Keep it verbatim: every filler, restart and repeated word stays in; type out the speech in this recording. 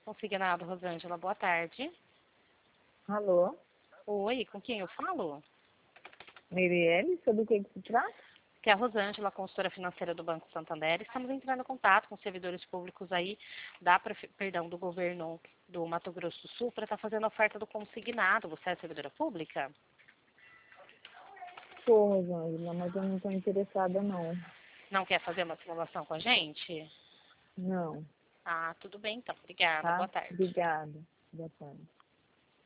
Consignado, Rosângela, boa tarde. Alô? Oi, com quem eu falo? Mirielle, sobre o que que se trata? Que é a Rosângela, consultora financeira do Banco Santander. Estamos entrando em contato com servidores públicos aí, da, prefe- perdão, do governo do Mato Grosso do Sul, para estar fazendo a oferta do consignado. Você é servidora pública? Sou, Rosângela, mas eu não estou interessada, não. Não quer fazer uma simulação com a gente? Não, Ah, tudo bem então. Obrigada. tá? Boa tarde. Obrigada. Boa tarde.